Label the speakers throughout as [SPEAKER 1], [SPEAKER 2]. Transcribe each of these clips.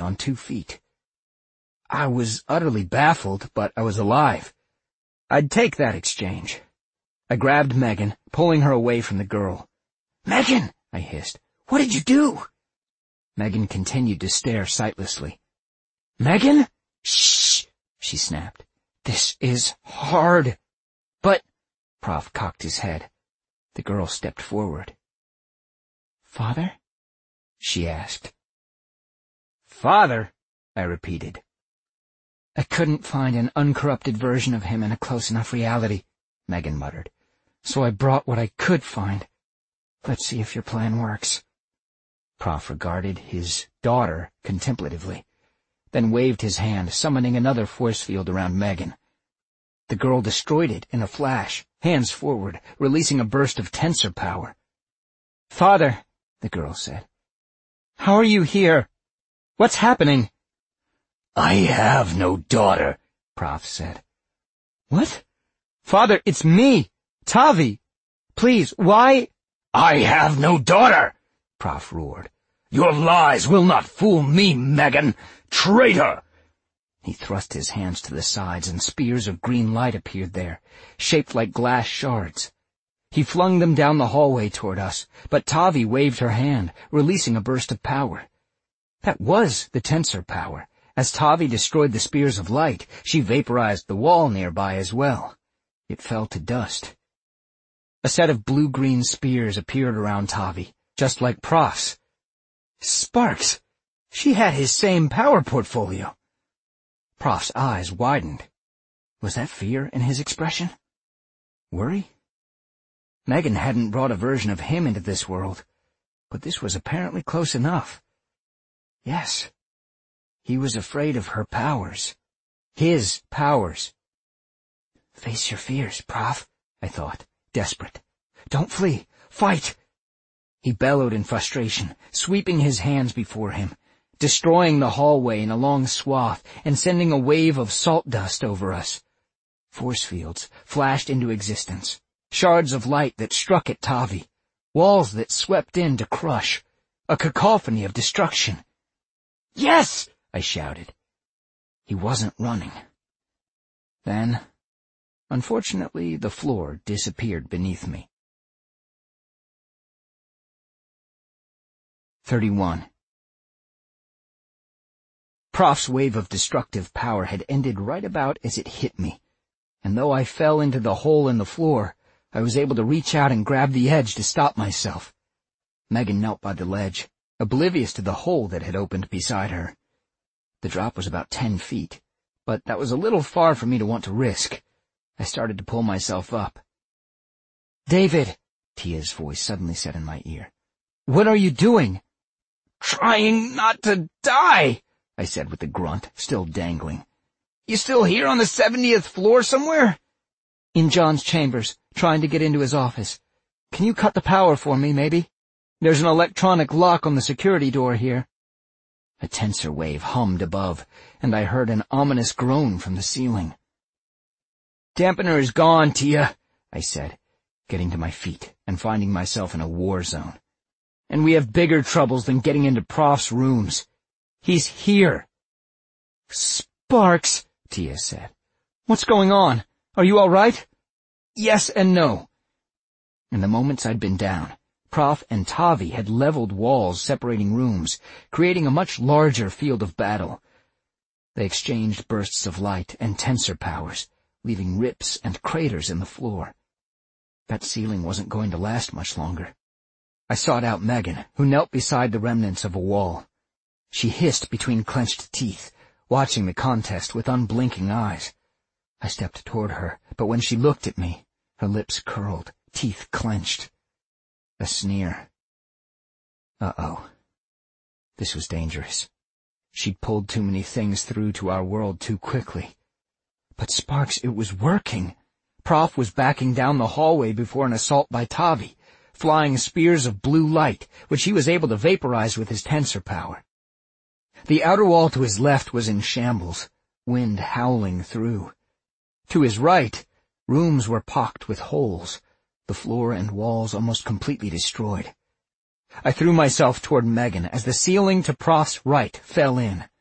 [SPEAKER 1] on 2 feet. I was utterly baffled, but I was alive. I'd take that exchange. I grabbed Megan, pulling her away from the girl. "Megan!" I hissed. "What did you do?" Megan continued to stare sightlessly. "Megan?" "Shh!" she snapped. "This is hard." "But—" Prof cocked his head. The girl stepped forward. "Father?" she asked. "Father?" I repeated. "I couldn't find an uncorrupted version of him in a close enough reality," Megan muttered. "So I brought what I could find. Let's see if your plan works." Prof regarded his daughter contemplatively, then waved his hand, summoning another force field around Megan. The girl destroyed it in a flash, hands forward, releasing a burst of tensor power. "Father," the girl said, "how are you here? What's happening?" "I have no daughter," Prof said. "What?" "Father, it's me, Tavi. Please, why—" "I have no daughter," Prof roared. "Your lies will not fool me, Megan. Traitor!" He thrust his hands to the sides, and spears of green light appeared there, shaped like glass shards. He flung them down the hallway toward us, but Tavi waved her hand, releasing a burst of power. That was the tensor power. As Tavi destroyed the spears of light, she vaporized the wall nearby as well. It fell to dust. A set of blue-green spears appeared around Tavi, just like Prof's. Sparks! She had his same power portfolio. Prof's eyes widened. Was that fear in his expression? Worry? Megan hadn't brought a version of him into this world, but this was apparently close enough. Yes, he was afraid of her powers. His powers. "Face your fears, Prof," I thought, desperate. "Don't flee. Fight!" He bellowed in frustration, sweeping his hands before him, destroying the hallway in a long swath and sending a wave of salt dust over us. Force fields flashed into existence, shards of light that struck at Tavi, walls that swept in to crush, a cacophony of destruction. "Yes!" I shouted. He wasn't running. Then, unfortunately, the floor disappeared beneath me. 31. Prof's wave of destructive power had ended right about as it hit me, and though I fell into the hole in the floor, I was able to reach out and grab the edge to stop myself. Megan knelt by the ledge, oblivious to the hole that had opened beside her. The drop was about 10 feet, but that was a little far for me to want to risk. I started to pull myself up. "David," Tia's voice suddenly said in my ear, "what are you doing?" "Trying not to die," I said with a grunt, still dangling. "You still here on the 70th floor somewhere?" "In John's chambers, trying to get into his office. Can you cut the power for me, maybe? There's an electronic lock on the security door here." A tensor wave hummed above, and I heard an ominous groan from the ceiling. "Dampener is gone, Tia," I said, getting to my feet and finding myself in a war zone. "And we have bigger troubles than getting into Prof's rooms. He's here." "Sparks," Tia said. "What's going on? Are you all right?" "Yes and no." In the moments I'd been down, Prof and Tavi had leveled walls separating rooms, creating a much larger field of battle. They exchanged bursts of light and tensor powers, leaving rips and craters in the floor. That ceiling wasn't going to last much longer. I sought out Megan, who knelt beside the remnants of a wall. She hissed between clenched teeth, watching the contest with unblinking eyes. I stepped toward her, but when she looked at me, her lips curled, teeth clenched. A sneer. Uh-oh. This was dangerous. She'd pulled too many things through to our world too quickly. But Sparks, it was working. Prof was backing down the hallway before an assault by Tavi, flying spears of blue light, which he was able to vaporize with his tensor power. The outer wall to his left was in shambles, wind howling through. To his right, rooms were pocked with holes, the floor and walls almost completely destroyed. I threw myself toward Megan as the ceiling to Prof's right fell in.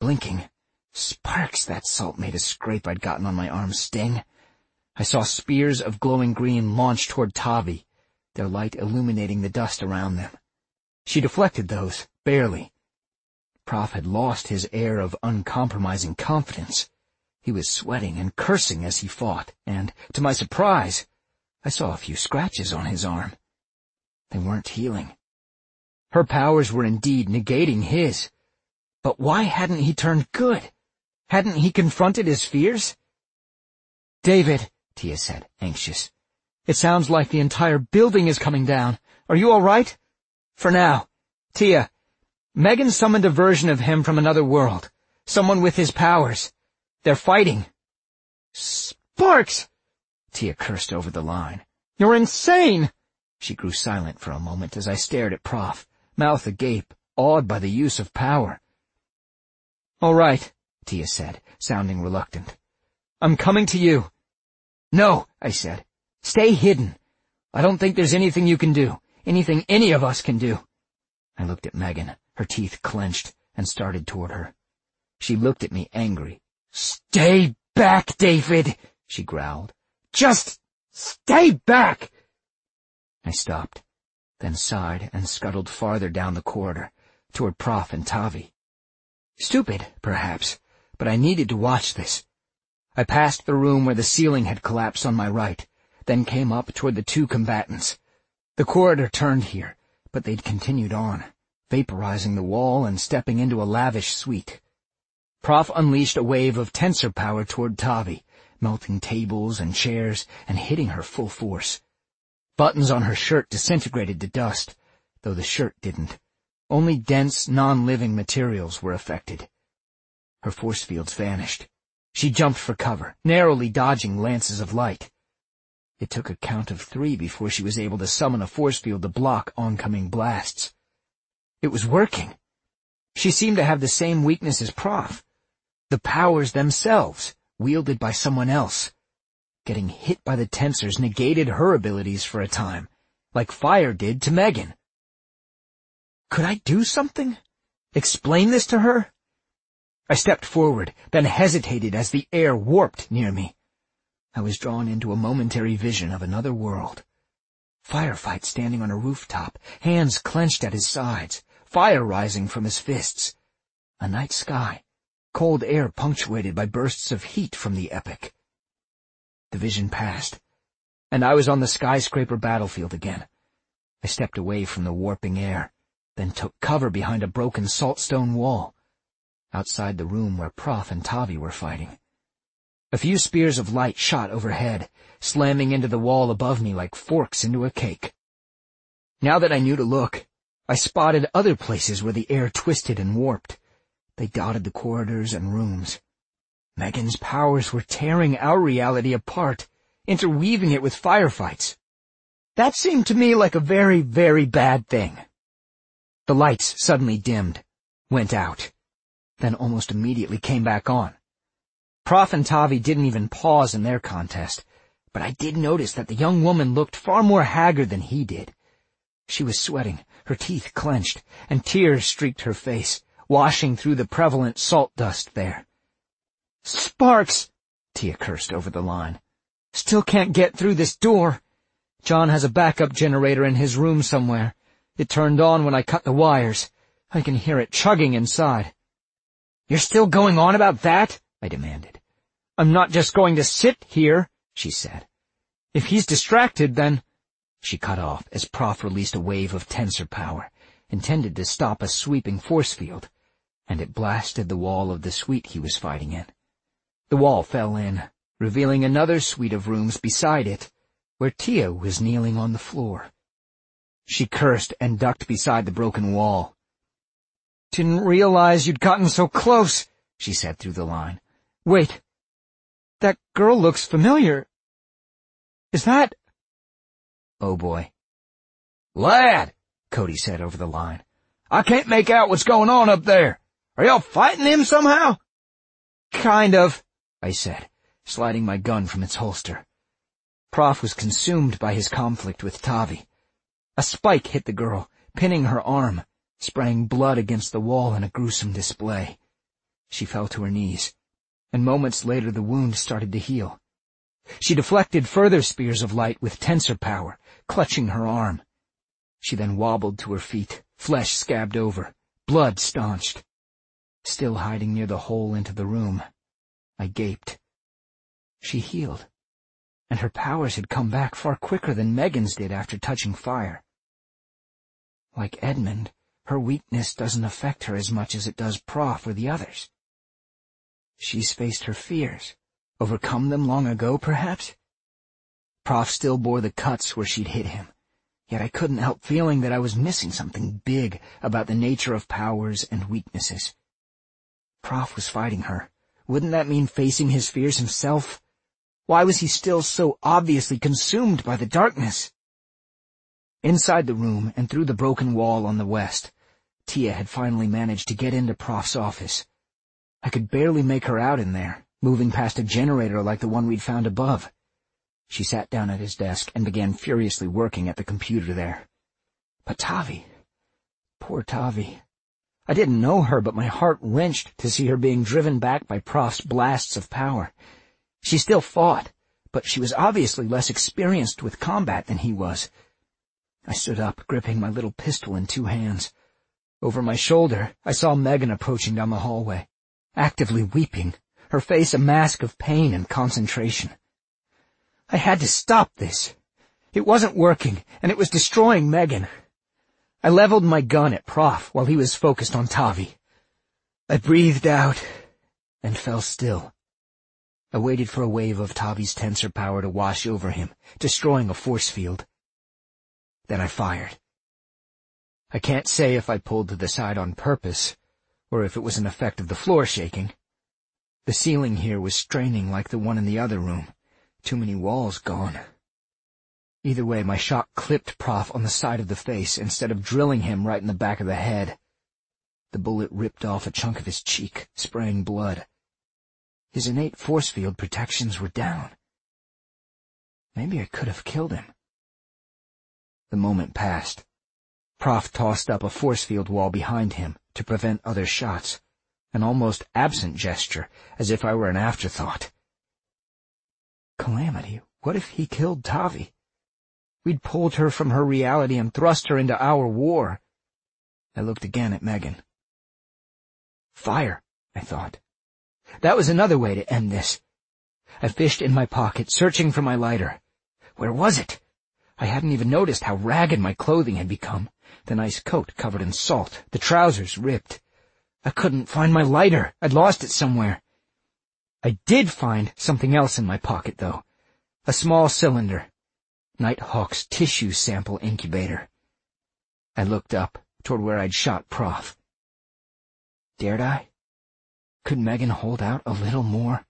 [SPEAKER 1] blinking. Sparks! That salt made a scrape I'd gotten on my arm sting. I saw spears of glowing green launch toward Tavi, their light illuminating the dust around them. She deflected those, barely. Prof had lost his air of uncompromising confidence. He was sweating and cursing as he fought, and, to my surprise, I saw a few scratches on his arm. They weren't healing. Her powers were indeed negating his. But why hadn't he turned good? Hadn't he confronted his fears? "David," Tia said, anxious. "It sounds like the entire building is coming down. Are you all right?" "For now. Tia, Megan summoned a version of him from another world. Someone with his powers. They're fighting." "Sparks!" Tia cursed over the line. "You're insane!" She grew silent for a moment as I stared at Prof, mouth agape, awed by the use of power. "All right," Tia said, sounding reluctant. "I'm coming to you." "No," I said. "Stay hidden. I don't think there's anything you can do, anything any of us can do." I looked at Megan, her teeth clenched, and started toward her. She looked at me angry. "Stay back, David," she growled. "Just stay back." I stopped, then sighed and scuttled farther down the corridor, toward Prof and Tavi. Stupid, perhaps, but I needed to watch this. I passed the room where the ceiling had collapsed on my right, then came up toward the two combatants. The corridor turned here, but they'd continued on, vaporizing the wall and stepping into a lavish suite. Prof unleashed a wave of tensor power toward Tavi, melting tables and chairs and hitting her full force. Buttons on her shirt disintegrated to dust, though the shirt didn't. Only dense, non-living materials were affected. Her force fields vanished. She jumped for cover, narrowly dodging lances of light. It took a count of 3 before she was able to summon a force field to block oncoming blasts. It was working. She seemed to have the same weakness as Prof. The powers themselves, wielded by someone else. Getting hit by the tensors negated her abilities for a time, like fire did to Megan. Could I do something? Explain this to her? I stepped forward, then hesitated as the air warped near me. I was drawn into a momentary vision of another world. Firefight standing on a rooftop, hands clenched at his sides, fire rising from his fists. A night sky, cold air punctuated by bursts of heat from the epic. The vision passed, and I was on the skyscraper battlefield again. I stepped away from the warping air, then took cover behind a broken saltstone wall, outside the room where Prof and Tavi were fighting. A few spears of light shot overhead, slamming into the wall above me like forks into a cake. Now that I knew to look, I spotted other places where the air twisted and warped. They dotted the corridors and rooms. Megan's powers were tearing our reality apart, interweaving it with firefights. That seemed to me like a very, very bad thing. The lights suddenly dimmed, went out, then almost immediately came back on. Prof and Tavi didn't even pause in their contest, but I did notice that the young woman looked far more haggard than he did. She was sweating, her teeth clenched, and tears streaked her face, washing through the prevalent salt dust there. "Sparks!" Tia cursed over the line. "Still can't get through this door. John has a backup generator in his room somewhere. It turned on when I cut the wires. I can hear it chugging inside." "You're still going on about that?" I demanded. "I'm not just going to sit here," she said. "If he's distracted, then—" She cut off as Prof released a wave of tensor power, intended to stop a sweeping force field, and it blasted the wall of the suite he was fighting in. The wall fell in, revealing another suite of rooms beside it, where Tia was kneeling on the floor. She cursed and ducked beside the broken wall. "Didn't realize you'd gotten so close," she said through the line. "Wait. That girl looks familiar. Is that—" Oh boy.
[SPEAKER 2] "Lad," Cody said over the line, "I can't make out what's going on up there. Are y'all fighting him somehow?"
[SPEAKER 1] "Kind of," I said, sliding my gun from its holster. Prof was consumed by his conflict with Tavi. A spike hit the girl, pinning her arm, spraying blood against the wall in a gruesome display. She fell to her knees, and moments later the wound started to heal. She deflected further spears of light with tensor power, clutching her arm. She then wobbled to her feet, flesh scabbed over, blood staunched. Still hiding near the hole into the room, I gaped. She healed, and her powers had come back far quicker than Megan's did after touching fire. Like Edmund, her weakness doesn't affect her as much as it does Prof or the others. She's faced her fears, overcome them long ago, perhaps? Prof still bore the cuts where she'd hit him, yet I couldn't help feeling that I was missing something big about the nature of powers and weaknesses. Prof was fighting her. Wouldn't that mean facing his fears himself? Why was he still so obviously consumed by the darkness? Inside the room and through the broken wall on the west, Tia had finally managed to get into Prof's office. I could barely make her out in there, moving past a generator like the one we'd found above. She sat down at his desk and began furiously working at the computer there. But Tavi, poor Tavi. I didn't know her, but my heart wrenched to see her being driven back by Prof's blasts of power. She still fought, but she was obviously less experienced with combat than he was. I stood up, gripping my little pistol in two hands. Over my shoulder, I saw Megan approaching down the hallway, actively weeping, her face a mask of pain and concentration. I had to stop this. It wasn't working, and it was destroying Megan. I leveled my gun at Prof while he was focused on Tavi. I breathed out and fell still. I waited for a wave of Tavi's tensor power to wash over him, destroying a force field. Then I fired. I can't say if I pulled to the side on purpose, or if it was an effect of the floor shaking. The ceiling here was straining like the one in the other room. Too many walls gone. Either way, my shot clipped Prof on the side of the face instead of drilling him right in the back of the head. The bullet ripped off a chunk of his cheek, spraying blood. His innate force field protections were down. Maybe I could have killed him. The moment passed. Prof tossed up a force field wall behind him to prevent other shots, an almost absent gesture, as if I were an afterthought. Calamity, what if he killed Tavi? We'd pulled her from her reality and thrust her into our war. I looked again at Megan. Fire, I thought. That was another way to end this. I fished in my pocket, searching for my lighter. Where was it? I hadn't even noticed how ragged my clothing had become. The nice coat covered in salt, the trousers ripped. I couldn't find my lighter. I'd lost it somewhere. I did find something else in my pocket, though. A small cylinder. Nighthawk's tissue sample incubator. I looked up, toward where I'd shot Prof. Dared I? Could Megan hold out a little more?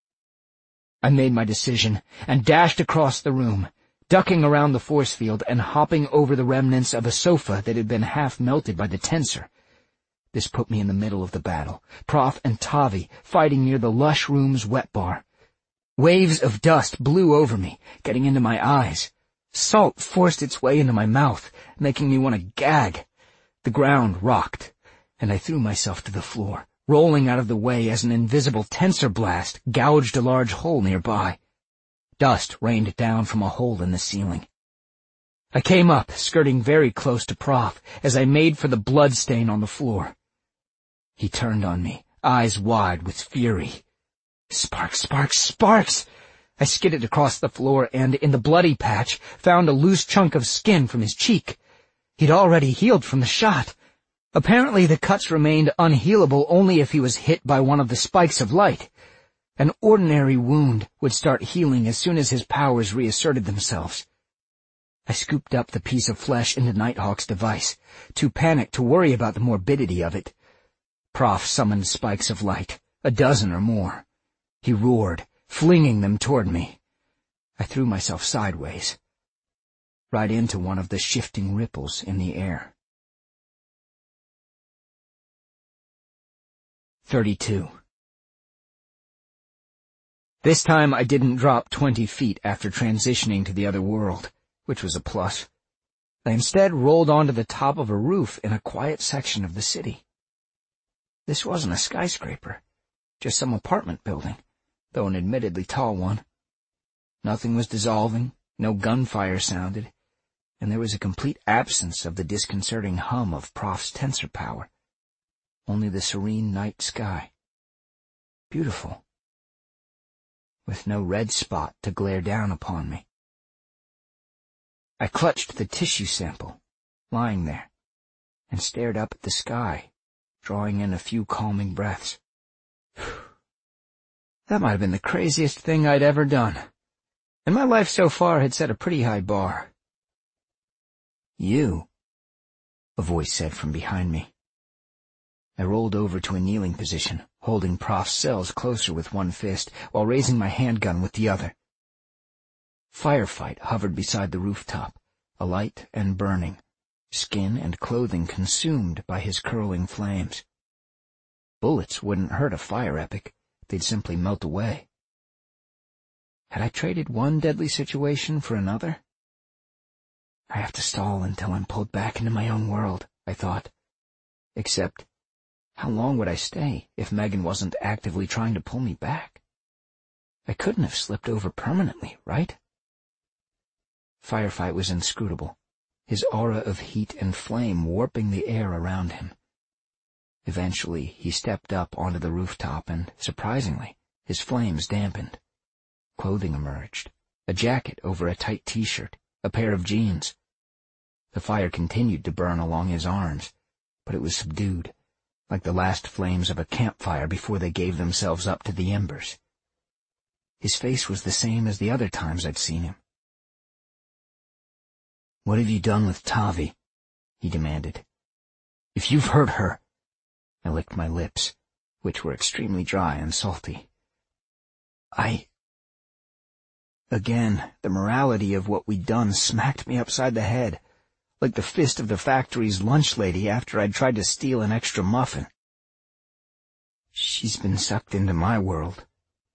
[SPEAKER 1] I made my decision and dashed across the room, ducking around the force field and hopping over the remnants of a sofa that had been half melted by the tensor. This put me in the middle of the battle, Prof and Tavi fighting near the lush room's wet bar. Waves of dust blew over me, getting into my eyes. Salt forced its way into my mouth, making me want to gag. The ground rocked, and I threw myself to the floor, rolling out of the way as an invisible tensor blast gouged a large hole nearby. Dust rained down from a hole in the ceiling. I came up, skirting very close to Prof, as I made for the blood stain on the floor. He turned on me, eyes wide with fury. Sparks, sparks, sparks! I skidded across the floor and, in the bloody patch, found a loose chunk of skin from his cheek. He'd already healed from the shot. Apparently the cuts remained unhealable only if he was hit by one of the spikes of light. An ordinary wound would start healing as soon as his powers reasserted themselves. I scooped up the piece of flesh into Nighthawk's device, too panicked to worry about the morbidity of it. Prof summoned spikes of light, a dozen or more. He roared, flinging them toward me. I threw myself sideways, right into one of the shifting ripples in the air. 32. This time I didn't drop 20 feet after transitioning to the other world, which was a plus. I instead rolled onto the top of a roof in a quiet section of the city. This wasn't a skyscraper. just some apartment building, though an admittedly tall one. Nothing was dissolving, no gunfire sounded, and there was a complete absence of the disconcerting hum of Prof's tensor power. Only the serene night sky. Beautiful. With no red spot to glare down upon me. I clutched the tissue sample, lying there, and stared up at the sky, drawing in a few calming breaths. That might have been the craziest thing I'd ever done, and my life so far had set a pretty high bar. "You," a voice said from behind me. I rolled over to a kneeling position, holding Prof's cells closer with one fist while raising my handgun with the other. Firefight hovered beside the rooftop, alight and burning, skin and clothing consumed by his curling flames. Bullets wouldn't hurt a fire epic, they'd simply melt away. Had I traded one deadly situation for another? I have to stall until I'm pulled back into my own world, I thought. Except, how long would I stay if Megan wasn't actively trying to pull me back? I couldn't have slipped over permanently, right? Firefight was inscrutable, his aura of heat and flame warping the air around him. Eventually, he stepped up onto the rooftop and, surprisingly, his flames dampened. Clothing emerged, a jacket over a tight t-shirt, a pair of jeans. The fire continued to burn along his arms, but it was subdued, like the last flames of a campfire before they gave themselves up to the embers. His face was the same as the other times I'd seen him. "What have you done with Tavi?" he demanded. "If you've hurt her—" I licked my lips, which were extremely dry and salty. Again, the morality of what we'd done smacked me upside the head, like the fist of the factory's lunch lady after I'd tried to steal an extra muffin. She's been sucked into my world.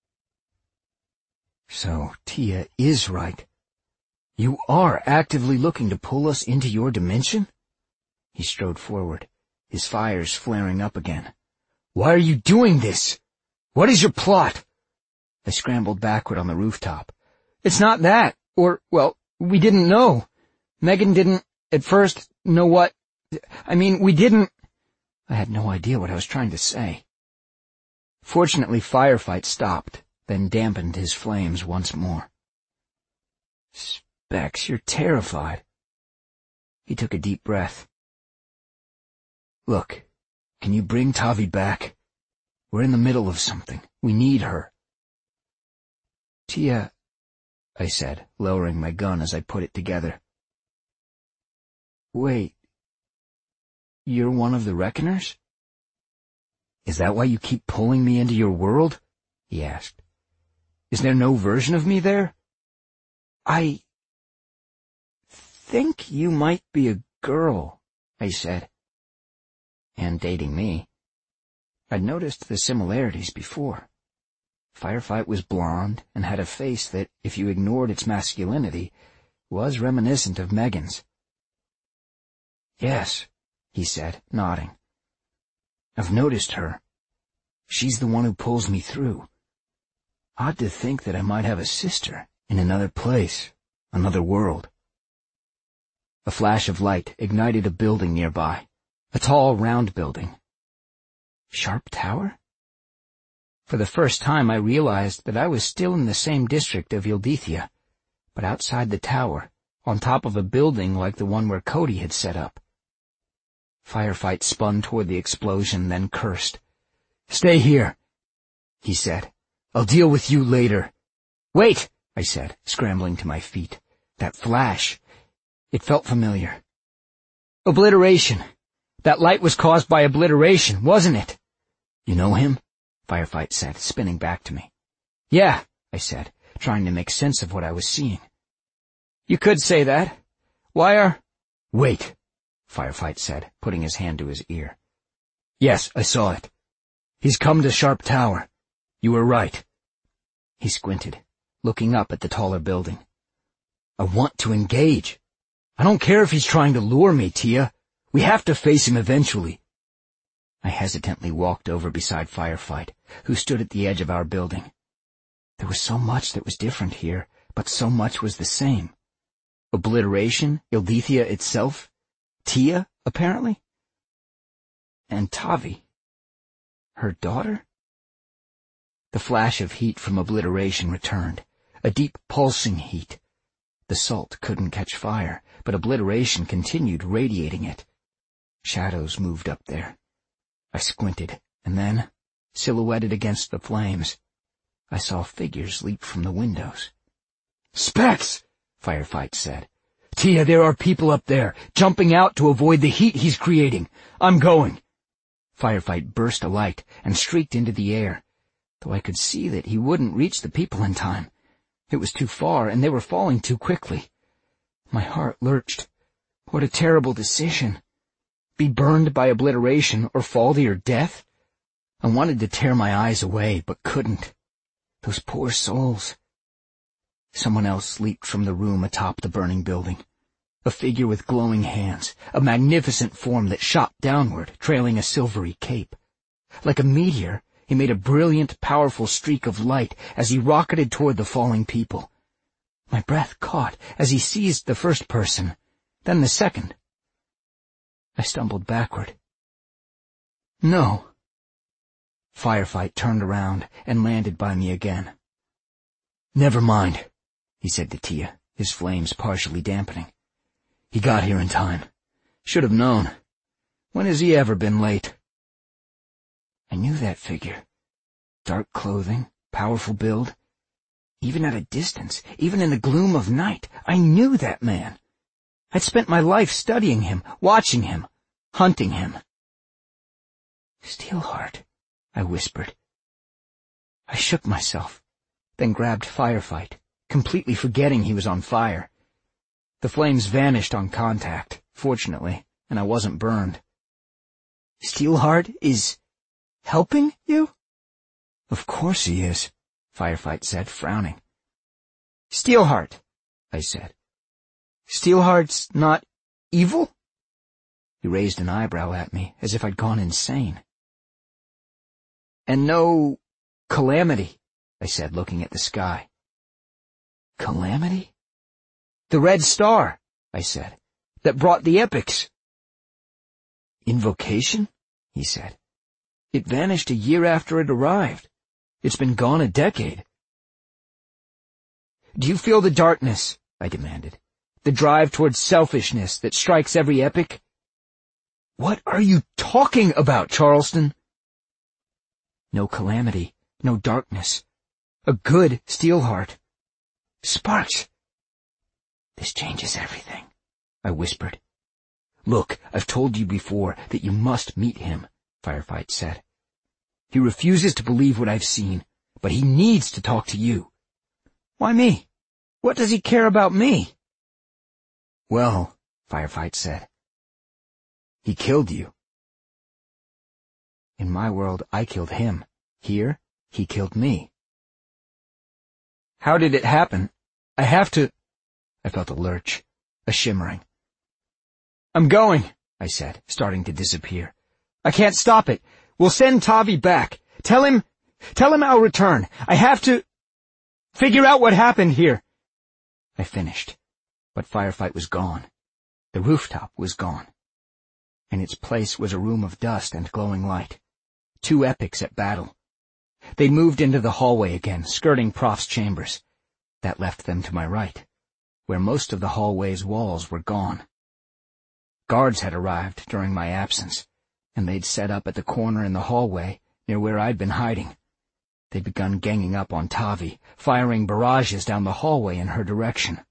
[SPEAKER 1] So Tia is right. You are actively looking to pull us into your dimension? He strode forward, his fires flaring up again. Why are you doing this? What is your plot? I scrambled backward on the rooftop. It's not that, we didn't know. Megan didn't, at first, know what... we didn't... I had no idea what I was trying to say. Fortunately, Firefight stopped, then dampened his flames once more. Specs, you're terrified. He took a deep breath. Look, can you bring Tavi back? We're in the middle of something. We need her. Tia, I said, lowering my gun as I put it together. Wait, you're one of the Reckoners? Is that why you keep pulling me into your world? He asked. Is there no version of me there? I think you might be a girl, I said. And dating me. I'd noticed the similarities before. Firefight was blonde and had a face that, if you ignored its masculinity, was reminiscent of Megan's. Yes, he said, nodding. I've noticed her. She's the one who pulls me through. Odd to think that I might have a sister in another place, another world. A flash of light ignited a building nearby, a tall, round building. Sharp Tower? For the first time I realized that I was still in the same district of Ildithia, but outside the tower, on top of a building like the one where Cody had set up. Firefight spun toward the explosion, then cursed. Stay here, he said. I'll deal with you later. Wait, I said, scrambling to my feet. That flash. It felt familiar. Obliteration. That light was caused by obliteration, wasn't it? You know him? Firefight said, spinning back to me. Yeah, I said, trying to make sense of what I was seeing. You could say that. Why are... Wait, Firefight said, putting his hand to his ear. Yes, I saw it. He's come to Sharp Tower. You were right. He squinted, looking up at the taller building. I want to engage. I don't care if he's trying to lure me, Tia. We have to face him eventually. I hesitantly walked over beside Firefight, who stood at the edge of our building. There was so much that was different here, but so much was the same. Obliteration, Ildethia itself, Tia, apparently, and Tavi. Her daughter? The flash of heat from Obliteration returned, a deep pulsing heat. The salt couldn't catch fire, but Obliteration continued radiating it. Shadows moved up there. I squinted, and then, silhouetted against the flames, I saw figures leap from the windows.
[SPEAKER 2] "Specs!"
[SPEAKER 1] Firefight said.
[SPEAKER 2] "Tia, there are people up there, jumping out to avoid the heat he's creating. I'm going."
[SPEAKER 1] Firefight burst a light and streaked into the air, though I could see that he wouldn't reach the people in time. It was too far, and they were falling too quickly. My heart lurched. What a terrible decision. Be burned by Obliteration or fall to your death? I wanted to tear my eyes away, but couldn't. Those poor souls. Someone else leaped from the room atop the burning building. A figure with glowing hands, a magnificent form that shot downward, trailing a silvery cape. Like a meteor, he made a brilliant, powerful streak of light as he rocketed toward the falling people. My breath caught as he seized the first person, then the second. I stumbled backward. No. Firefight turned around and landed by me again.
[SPEAKER 2] "Never mind,"
[SPEAKER 1] he said to Tia, his flames partially dampening.
[SPEAKER 2] "He got here in time. Should have known. When has he ever been late?"
[SPEAKER 1] I knew that figure. Dark clothing, powerful build. Even at a distance, even in the gloom of night, I knew that man. I'd spent my life studying him, watching him, hunting him. "Steelheart," I whispered. I shook myself, then grabbed Firefight, completely forgetting he was on fire. The flames vanished on contact, fortunately, and I wasn't burned. "Steelheart is helping you?"
[SPEAKER 2] "Of course he is,"
[SPEAKER 1] Firefight said, frowning. "Steelheart," I said. "Steelheart's not evil?" He raised an eyebrow at me, as if I'd gone insane. "And no calamity," I said, looking at the sky. "Calamity?" "The Red Star," I said, "that brought the epics."
[SPEAKER 2] "Invocation?"
[SPEAKER 1] he said.
[SPEAKER 2] "It vanished a year after it arrived. It's been gone a decade."
[SPEAKER 1] "Do you feel the darkness?" I demanded. "The drive towards selfishness that strikes every epic?"
[SPEAKER 2] "What are you talking about, Charleston?"
[SPEAKER 1] No calamity, no darkness. A good Steelheart. Sparks! "This changes everything," I whispered.
[SPEAKER 2] "Look, I've told you before that you must meet him," Firefight said. "He refuses to believe what I've seen, but he needs to talk to you."
[SPEAKER 1] "Why me? What does he care about me?"
[SPEAKER 2] "Well," Firefight said, "he killed you."
[SPEAKER 1] In my world, I killed him. Here, he killed me. "How did it happen? I have to—" I felt a lurch, a shimmering. "I'm going," I said, starting to disappear. "I can't stop it. We'll send Tavi back. Tell him I'll return. I have to figure out what happened here." I finished, but Firefight was gone. The rooftop was gone. In its place was a room of dust and glowing light. 2 epics at battle. They moved into the hallway again, skirting Prof's chambers. That left them to my right, where most of the hallway's walls were gone. Guards had arrived during my absence, and they'd set up at the corner in the hallway near where I'd been hiding. They'd begun ganging up on Tavi, firing barrages down the hallway in her direction.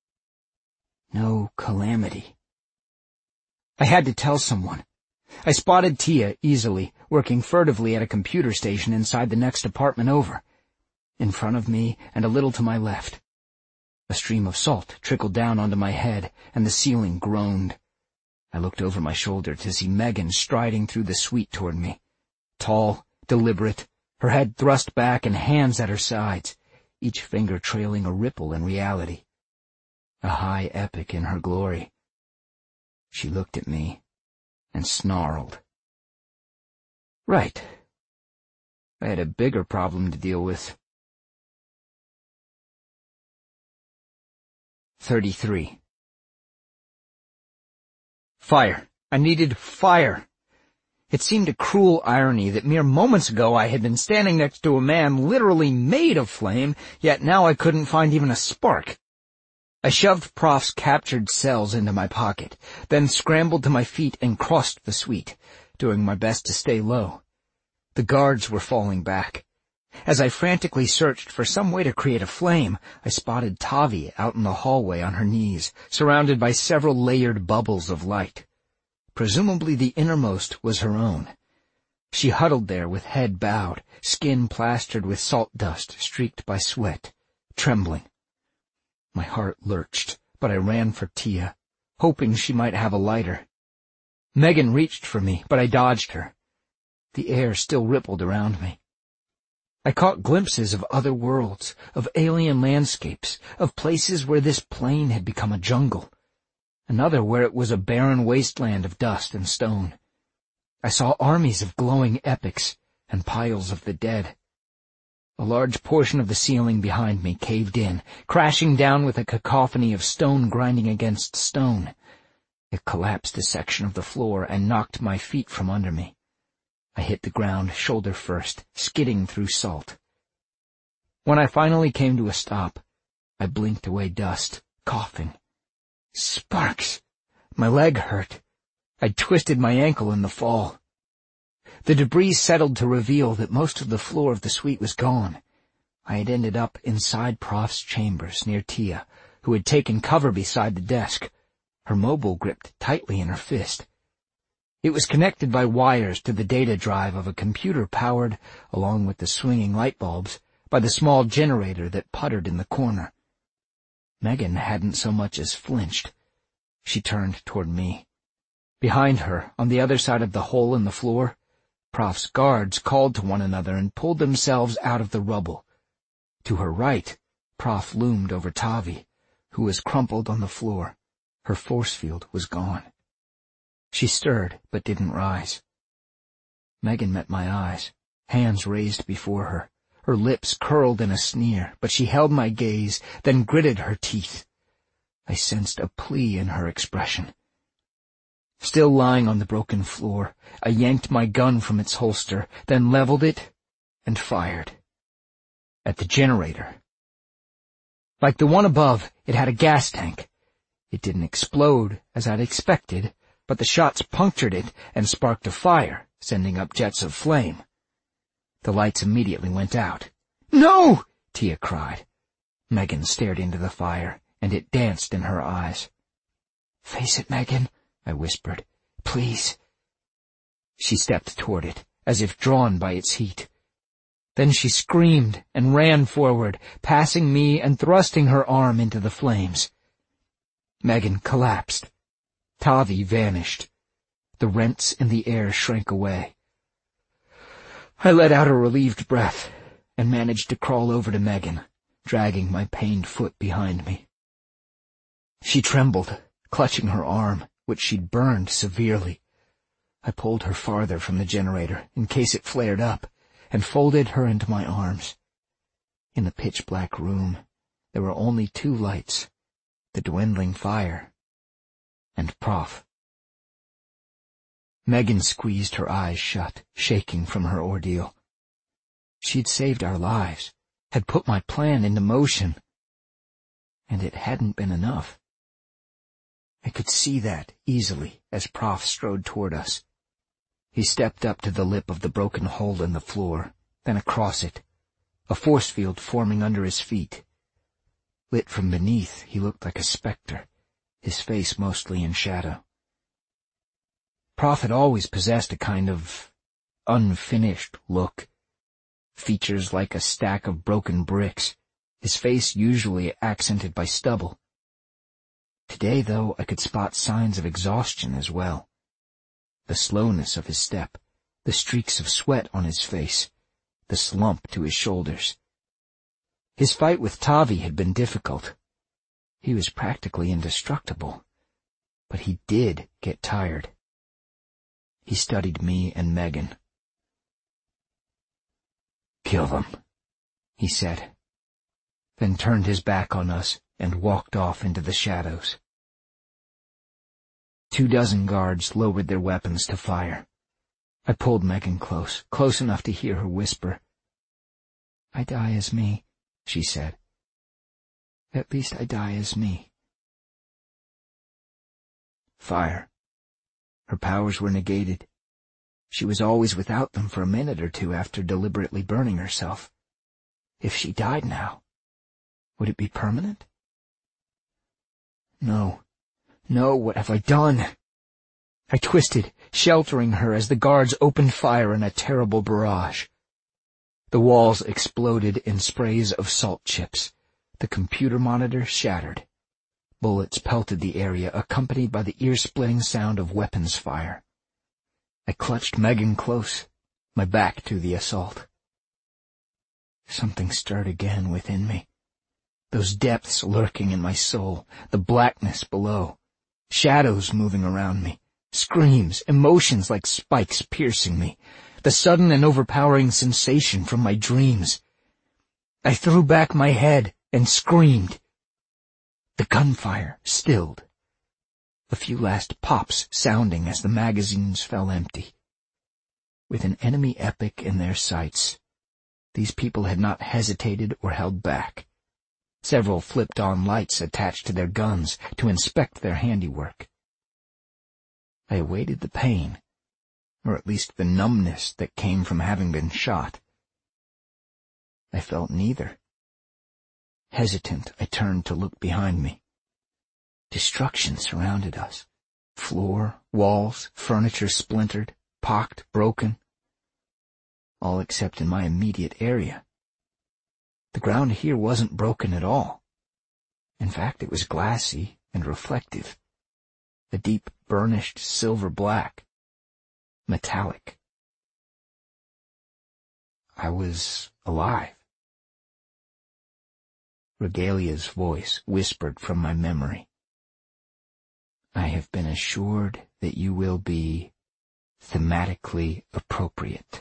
[SPEAKER 1] No calamity. I had to tell someone. I spotted Tia easily, working furtively at a computer station inside the next apartment over. In front of me and a little to my left. A stream of salt trickled down onto my head, and the ceiling groaned. I looked over my shoulder to see Megan striding through the suite toward me. Tall, deliberate, her head thrust back and hands at her sides, each finger trailing a ripple in reality. A high epic in her glory. She looked at me and snarled. Right. I had a bigger problem to deal with. 33. Fire. I needed fire. It seemed a cruel irony that mere moments ago I had been standing next to a man literally made of flame, yet now I couldn't find even a spark. I shoved Prof's captured cells into my pocket, then scrambled to my feet and crossed the suite, doing my best to stay low. The guards were falling back. As I frantically searched for some way to create a flame, I spotted Tavi out in the hallway on her knees, surrounded by several layered bubbles of light. Presumably the innermost was her own. She huddled there with head bowed, skin plastered with salt dust streaked by sweat, trembling. My heart lurched, but I ran for Tia, hoping she might have a lighter. Megan reached for me, but I dodged her. The air still rippled around me. I caught glimpses of other worlds, of alien landscapes, of places where this plain had become a jungle, another where it was a barren wasteland of dust and stone. I saw armies of glowing epics and piles of the dead. A large portion of the ceiling behind me caved in, crashing down with a cacophony of stone grinding against stone. It collapsed a section of the floor and knocked my feet from under me. I hit the ground shoulder first, skidding through salt. When I finally came to a stop, I blinked away dust, coughing. Sparks! My leg hurt. I'd twisted my ankle in the fall. The debris settled to reveal that most of the floor of the suite was gone. I had ended up inside Prof's chambers near Tia, who had taken cover beside the desk, her mobile gripped tightly in her fist. It was connected by wires to the data drive of a computer powered, along with the swinging light bulbs, by the small generator that puttered in the corner. Megan hadn't so much as flinched. She turned toward me. Behind her, on the other side of the hole in the floor, Prof's guards called to one another and pulled themselves out of the rubble. To her right, Prof loomed over Tavi, who was crumpled on the floor. Her force field was gone. She stirred, but didn't rise. Megan met my eyes, hands raised before her. Her lips curled in a sneer, but she held my gaze, then gritted her teeth. I sensed a plea in her expression. Still lying on the broken floor, I yanked my gun from its holster, then leveled it and fired. At the generator. Like the one above, it had a gas tank. It didn't explode, as I'd expected, but the shots punctured it and sparked a fire, sending up jets of flame. The lights immediately went out. "No!" Tia cried. Megan stared into the fire, and it danced in her eyes. "Face it, Megan," I whispered. "Please." She stepped toward it, as if drawn by its heat. Then she screamed and ran forward, passing me and thrusting her arm into the flames. Megan collapsed. Tavi vanished. The rents in the air shrank away. I let out a relieved breath and managed to crawl over to Megan, dragging my pained foot behind me. She trembled, clutching her arm, which she'd burned severely. I pulled her farther from the generator in case it flared up, and folded her into my arms. In the pitch-black room, there were only two lights, the dwindling fire and Prof. Megan squeezed her eyes shut, shaking from her ordeal. She'd saved our lives, had put my plan into motion, and it hadn't been enough. I could see that easily as Prof strode toward us. He stepped up to the lip of the broken hole in the floor, then across it, a force field forming under his feet. Lit from beneath, he looked like a specter, his face mostly in shadow. Prof had always possessed a kind of unfinished look, features like a stack of broken bricks, his face usually accented by stubble. Today, though, I could spot signs of exhaustion as well. The slowness of his step, the streaks of sweat on his face, the slump to his shoulders. His fight with Tavi had been difficult. He was practically indestructible, but he did get tired. He studied me and Megan.
[SPEAKER 2] Kill them, he said, then turned his back on us and walked off into the shadows. 24 guards lowered their weapons to fire. I pulled Megan close enough to hear her whisper. "I die as me," she said. "At least I die as me." Fire. Her powers were negated. She was always without them for a minute or two after deliberately burning herself. If she died now, would it be permanent? No, what have I done? I twisted, sheltering her as the guards opened fire in a terrible barrage. The walls exploded in sprays of salt chips. The computer monitor shattered. Bullets pelted the area, accompanied by the ear-splitting sound of weapons fire. I clutched Megan close, my back to the assault. Something stirred again within me. Those depths lurking in my soul, the blackness below, shadows moving around me, screams, emotions like spikes piercing me, the sudden and overpowering sensation from my dreams. I threw back my head and screamed. The gunfire stilled, a few last pops sounding as the magazines fell empty. With an enemy epic in their sights, these people had not hesitated or held back. Several flipped on lights attached to their guns to inspect their handiwork. I awaited the pain, or at least the numbness that came from having been shot. I felt neither. Hesitant, I turned to look behind me. Destruction surrounded us. Floor, walls, furniture splintered, pocked, broken. All except in my immediate area. The ground here wasn't broken at all. In fact, it was glassy and reflective. A deep, burnished silver black. Metallic. I was alive. Regalia's voice whispered from my memory. "I have been assured that you will be thematically appropriate."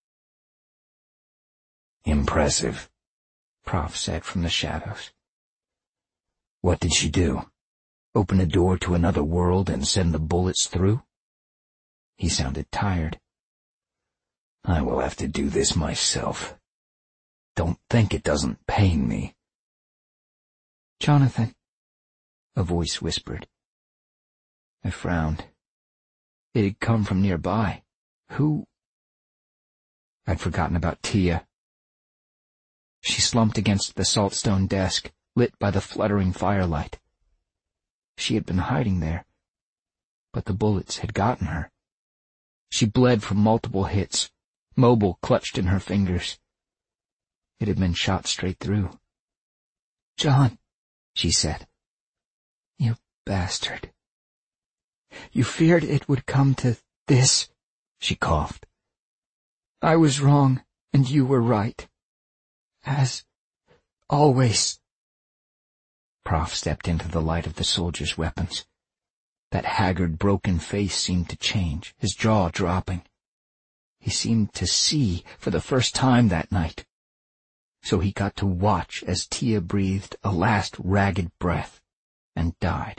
[SPEAKER 2] "Impressive," Prof said from the shadows. "What did she do? Open a door to another world and send the bullets through?" He sounded tired. "I will have to do this myself. Don't think it doesn't pain me." "Jonathan," a voice whispered. I frowned. It had come from nearby. Who? I'd forgotten about Tia. She slumped against the saltstone desk, lit by the fluttering firelight. She had been hiding there, but the bullets had gotten her. She bled from multiple hits, mobile clutched in her fingers. It had been shot straight through. "John," she said. "You bastard. You feared it would come to this," she coughed. "I was wrong, and you were right. As always." Prof stepped into the light of the soldiers' weapons. That haggard, broken face seemed to change, his jaw dropping. He seemed to see for the first time that night. So he got to watch as Tia breathed a last ragged breath and died.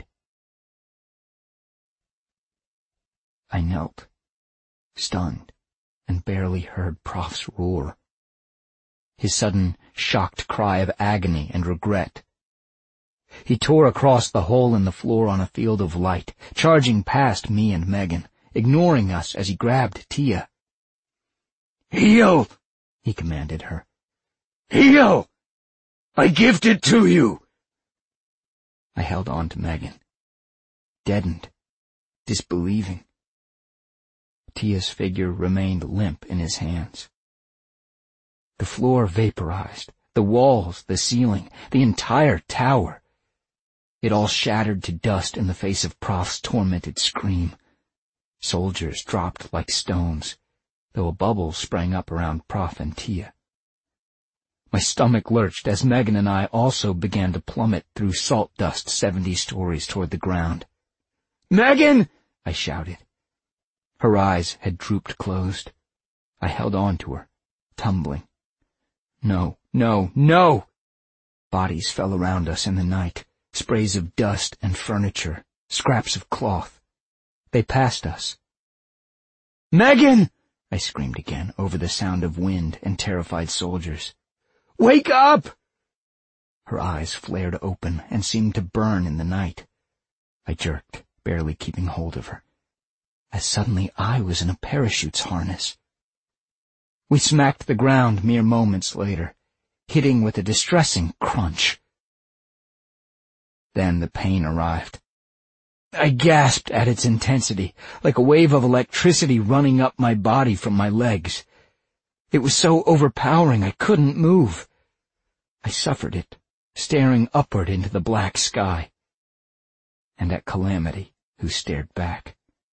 [SPEAKER 2] I knelt, stunned, and barely heard Prof's roar. His sudden, shocked cry of agony and regret. He tore across the hole in the floor on a field of light, charging past me and Megan, ignoring us as he grabbed Tia. "Heal!" he commanded her. "Heal! I gift it to you!" I held on to Megan, deadened, disbelieving. Tia's figure remained limp in his hands. The floor vaporized, the walls, the ceiling, the entire tower. It all shattered to dust in the face of Prof's tormented scream. Soldiers dropped like stones, though a bubble sprang up around Prof and Tia. My stomach lurched as Megan and I also began to plummet through salt dust 70 stories toward the ground. "Megan!" I shouted. Her eyes had drooped closed. I held on to her, tumbling. No, no, no! Bodies fell around us in the night, sprays of dust and furniture, scraps of cloth. They passed us. "Megan!" I screamed again over the sound of wind and terrified soldiers. "Wake up!" Her eyes flared open and seemed to burn in the night. I jerked, barely keeping hold of her, as suddenly I was in a parachute's harness. We smacked the ground mere moments later, hitting with a distressing crunch. Then the pain arrived. I gasped at its intensity, like a wave of electricity running up my body from my legs. It was so overpowering I couldn't move. I suffered it, staring upward into the black sky, and at Calamity, who stared back.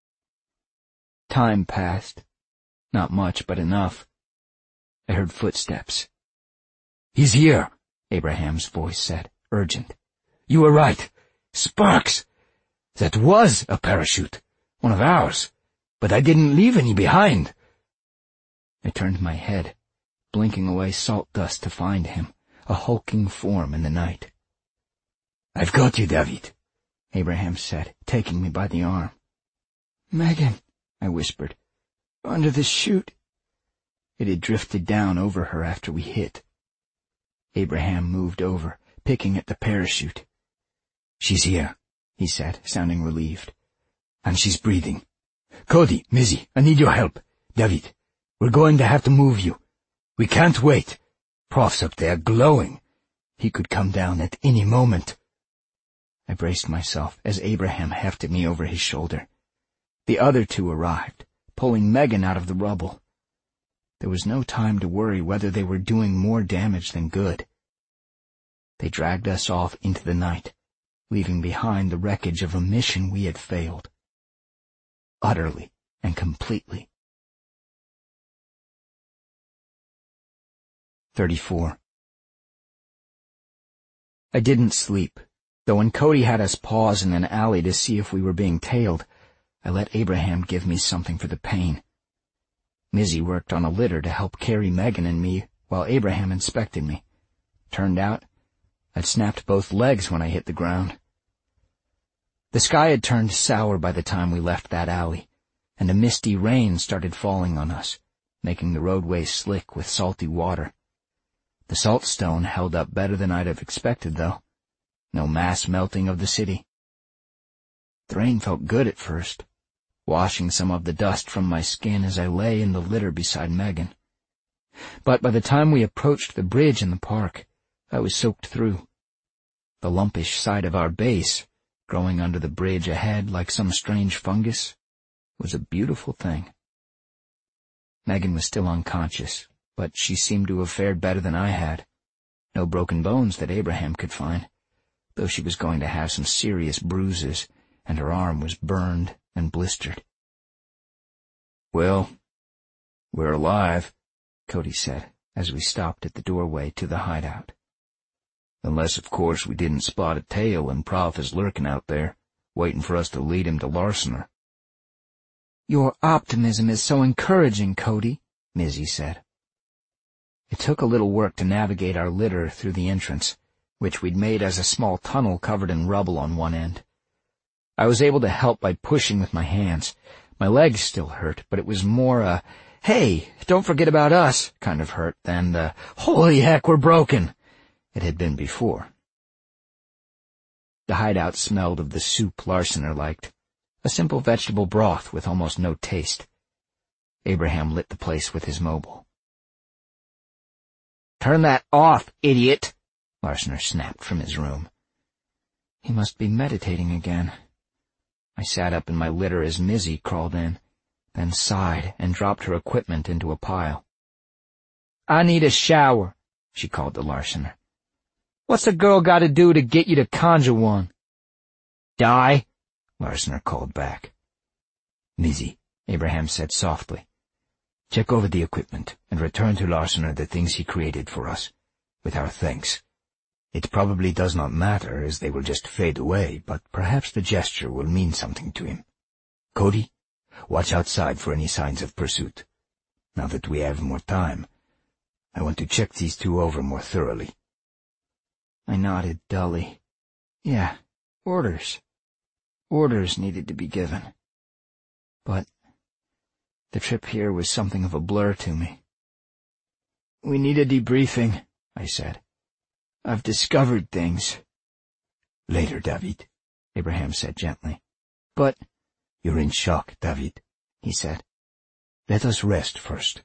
[SPEAKER 2] Time passed. Not much, but enough. I heard footsteps.
[SPEAKER 1] "He's here,"
[SPEAKER 2] Abraham's voice said, urgent.
[SPEAKER 1] "You were right. Sparks! That was a parachute. One of ours. But I didn't leave any behind."
[SPEAKER 2] I turned my head, blinking away salt dust to find him, a hulking form in the night.
[SPEAKER 1] "I've got you, David,"
[SPEAKER 2] Abraham said, taking me by the arm.
[SPEAKER 1] "Megan,"
[SPEAKER 2] I whispered.
[SPEAKER 1] "Under the chute."
[SPEAKER 2] It had drifted down over her after we hit. Abraham moved over, picking at the parachute.
[SPEAKER 1] "She's here,"
[SPEAKER 2] he said, sounding relieved.
[SPEAKER 1] "And she's breathing. Cody, Mizzy, I need your help. David, we're going to have to move you. We can't wait. Prof's up there glowing. He could come down at any moment."
[SPEAKER 2] I braced myself as Abraham hefted me over his shoulder. The other two arrived, pulling Megan out of the rubble. There was no time to worry whether they were doing more damage than good. They dragged us off into the night, leaving behind the wreckage of a mission we had failed. Utterly and completely. 34. I didn't sleep, though when Cody had us pause in an alley to see if we were being tailed, I let Abraham give me something for the pain. Mizzy worked on a litter to help carry Megan and me while Abraham inspected me. Turned out, I'd snapped both legs when I hit the ground. The sky had turned sour by the time we left that alley, and a misty rain started falling on us, making the roadway slick with salty water. The salt stone held up better than I'd have expected, though. No mass melting of the city. The rain felt good at first, washing some of the dust from my skin as I lay in the litter beside Megan. But by the time we approached the bridge in the park, I was soaked through. The lumpish side of our base, growing under the bridge ahead like some strange fungus, was a beautiful thing. Megan was still unconscious, but she seemed to have fared better than I had. No broken bones that Abraham could find, though she was going to have some serious bruises, and her arm was burned and blistered.
[SPEAKER 1] "Well, we're alive,"
[SPEAKER 2] Cody said, as we stopped at the doorway to the hideout.
[SPEAKER 1] "Unless, of course, we didn't spot a tail and Prof is lurking out there, waiting for us to lead him to Larsener."
[SPEAKER 2] "Your optimism is so encouraging, Cody," Mizzy said. It took a little work to navigate our litter through the entrance, which we'd made as a small tunnel covered in rubble on one end. I was able to help by pushing with my hands. My legs still hurt, but it was more a, "Hey, don't forget about us," kind of hurt than the, "Holy heck, we're broken," it had been before. The hideout smelled of the soup Larsener liked, a simple vegetable broth with almost no taste. Abraham lit the place with his mobile.
[SPEAKER 1] "Turn that off, idiot,"
[SPEAKER 2] Larsener snapped from his room. He must be meditating again. I sat up in my litter as Mizzy crawled in, then sighed and dropped her equipment into a pile.
[SPEAKER 1] "I need a shower," she called to Larsener. "What's a girl got to do to get you to conjure one?"
[SPEAKER 2] "Die," Larsener called back.
[SPEAKER 1] "Mizzy,"
[SPEAKER 2] Abraham said softly,
[SPEAKER 1] "check over the equipment and return to Larsener the things he created for us, with our thanks. It probably does not matter, as they will just fade away, but perhaps the gesture will mean something to him. Cody, watch outside for any signs of pursuit. Now that we have more time,
[SPEAKER 2] I want to check these two over more thoroughly. I nodded dully. Yeah, orders. Orders needed to be given. But the trip here was something of a blur to me. We need a debriefing, I said. I've discovered things. Later, David, Abraham said gently. But you're in shock, David, he said. Let us rest first.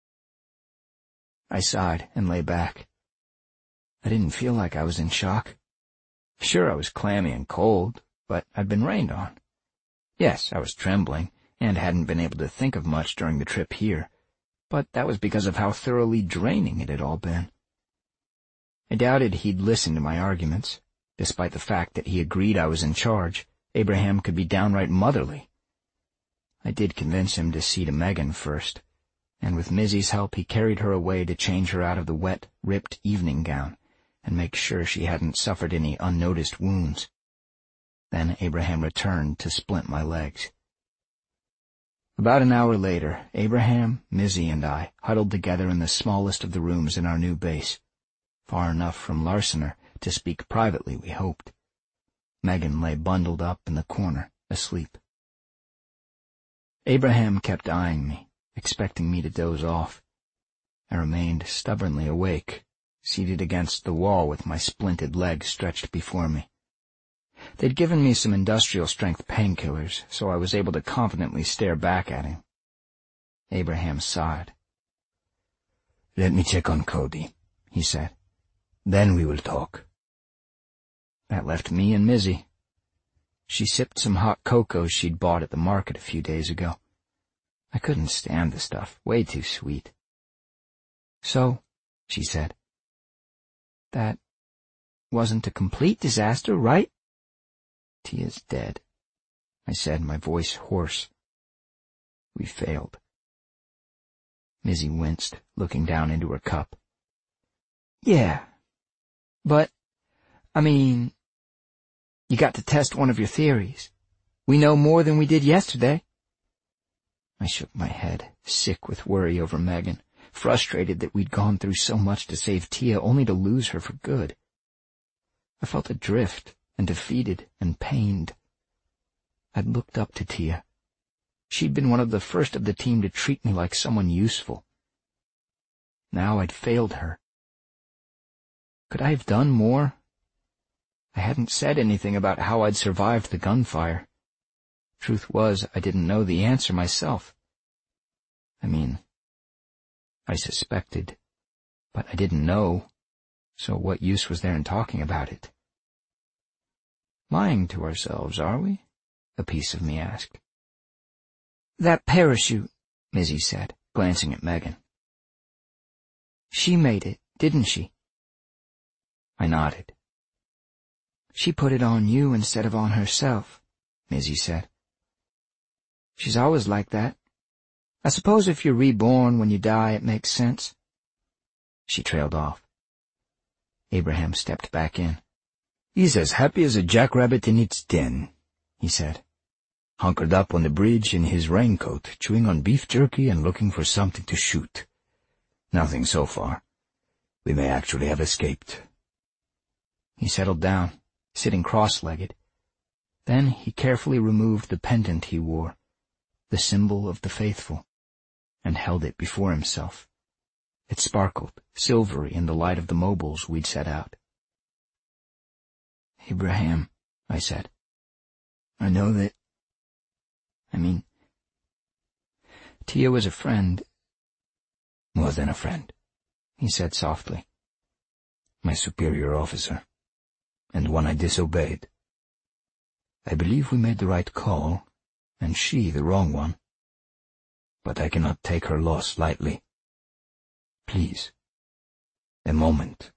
[SPEAKER 2] I sighed and lay back. I didn't feel like I was in shock. Sure, I was clammy and cold, but I'd been rained on. Yes, I was trembling and hadn't been able to think of much during the trip here, but that was because of how thoroughly draining it had all been. I doubted he'd listen to my arguments. Despite the fact that he agreed I was in charge, Abraham could be downright motherly. I did convince him to see to Megan first, and with Mizzy's help he carried her away to change her out of the wet, ripped evening gown and make sure she hadn't suffered any unnoticed wounds. Then Abraham returned to splint my legs. About an hour later, Abraham, Mizzy, and I huddled together in the smallest of the rooms in our new base, far enough from Larsener to speak privately, we hoped. Megan lay bundled up in the corner, asleep. Abraham kept eyeing me, expecting me to doze off. I remained stubbornly awake, seated against the wall with my splinted legs stretched before me. They'd given me some industrial-strength painkillers, so I was able to confidently stare back at him. Abraham sighed. Let me check on Cody, he said. Then we will talk. That left me and Mizzy. She sipped some hot cocoa she'd bought at the market a few days ago. I couldn't stand the stuff, way too sweet. So, she said, that wasn't a complete disaster, right? Tia's dead, I said, my voice hoarse. We failed. Mizzy winced, looking down into her cup. Yeah, but, I mean, you got to test one of your theories. We know more than we did yesterday. I shook my head, sick with worry over Megan, frustrated that we'd gone through so much to save Tia only to lose her for good. I felt adrift and defeated and pained. I'd looked up to Tia. She'd been one of the first of the team to treat me like someone useful. Now I'd failed her. Could I have done more? I hadn't said anything about how I'd survived the gunfire. Truth was, I didn't know the answer myself. I mean, I suspected, but I didn't know, so what use was there in talking about it? Lying to ourselves, are we? A piece of me asked. That parachute, Mizzy said, glancing at Megan. She made it, didn't she? I nodded. She put it on you instead of on herself, Mizzy said. She's always like that. I suppose if you're reborn when you die, it makes sense. She trailed off. Abraham stepped back in. He's as happy as a jackrabbit in its den, he said. Hunkered up on the bridge in his raincoat, chewing on beef jerky and looking for something to shoot. Nothing so far. We may actually have escaped. He settled down, sitting cross-legged. Then he carefully removed the pendant he wore, the symbol of the faithful, and held it before himself. It sparkled, silvery in the light of the mobiles we'd set out. Abraham, I said, I know that... Tia was a friend. More than a friend, he said softly. My superior officer, and one I disobeyed. I believe we made the right call, and she the wrong one. But I cannot take her loss lightly. Please. A moment.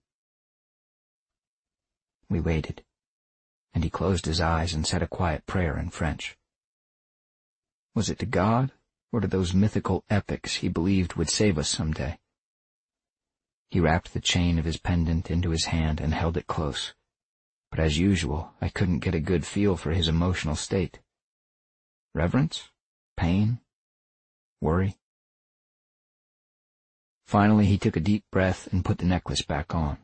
[SPEAKER 2] We waited, and he closed his eyes and said a quiet prayer in French. Was it to God, or to those mythical epics he believed would save us someday? He wrapped the chain of his pendant into his hand and held it close, but as usual, I couldn't get a good feel for his emotional state. Reverence? Pain? Worry? Finally, he took a deep breath and put the necklace back on.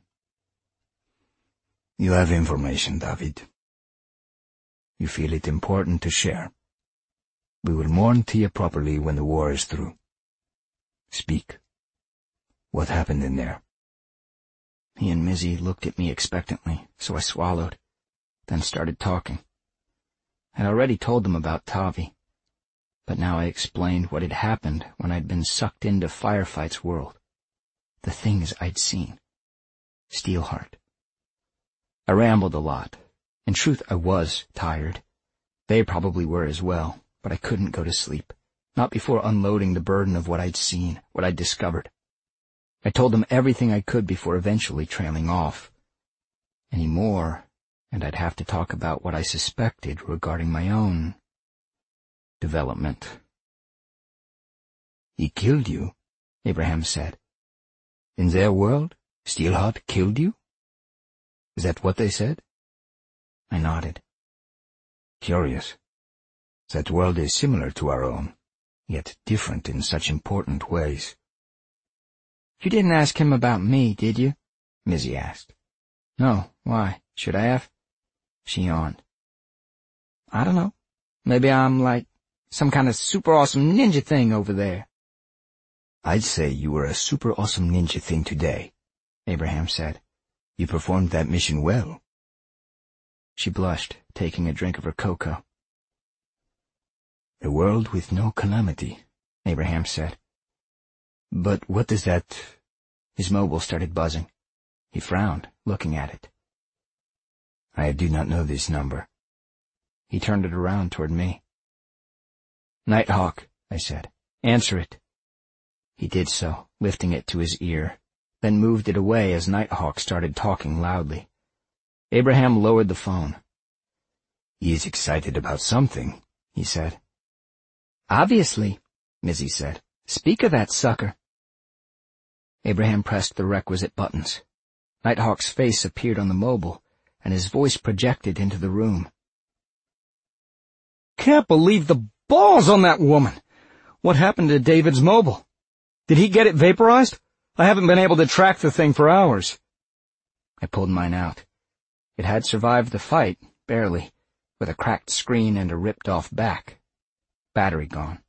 [SPEAKER 1] You have information, David. You feel it important to share. We will mourn Tia properly when the war is through. Speak. What happened in there?
[SPEAKER 2] He and Mizzy looked at me expectantly, so I swallowed, then started talking. I'd already told them about Tavi, but now I explained what had happened when I'd been sucked into Firefight's world. The things I'd seen. Steelheart. I rambled a lot. In truth, I was tired. They probably were as well, but I couldn't go to sleep. Not before unloading the burden of what I'd seen, what I'd discovered. I told them everything I could before eventually trailing off. Any more, and I'd have to talk about what I suspected regarding my own development.
[SPEAKER 1] He killed you,
[SPEAKER 2] Abraham said.
[SPEAKER 1] In their world, Steelheart killed you? Is that what they said?
[SPEAKER 2] I nodded.
[SPEAKER 1] Curious. That world is similar to our own, yet different in such important ways.
[SPEAKER 2] You didn't ask him about me, did you? Mizzy asked. No, why? Should I have? She yawned. I don't know. Maybe I'm like some kind of super awesome ninja thing over there.
[SPEAKER 1] I'd say you were a super awesome ninja thing today, Abraham said. You performed that mission well.
[SPEAKER 2] She blushed, taking a drink of her cocoa.
[SPEAKER 1] A world with no calamity, Abraham said. But what does that...
[SPEAKER 2] His mobile started buzzing. He frowned, looking at it.
[SPEAKER 1] I do not know this number.
[SPEAKER 2] He turned it around toward me. Nighthawk, I said. Answer it. He did so, lifting it to his ear, then moved it away as Nighthawk started talking loudly. Abraham lowered the phone.
[SPEAKER 1] He is excited about something, he said.
[SPEAKER 2] Obviously, Mizzy said. Speak of that sucker. Abraham pressed the requisite buttons. Nighthawk's face appeared on the mobile, and his voice projected into the room. Can't believe the balls on that woman! What happened to David's mobile? Did he get it vaporized? I haven't been able to track the thing for hours. I pulled mine out. It had survived the fight, barely, with a cracked screen and a ripped-off back. Battery gone.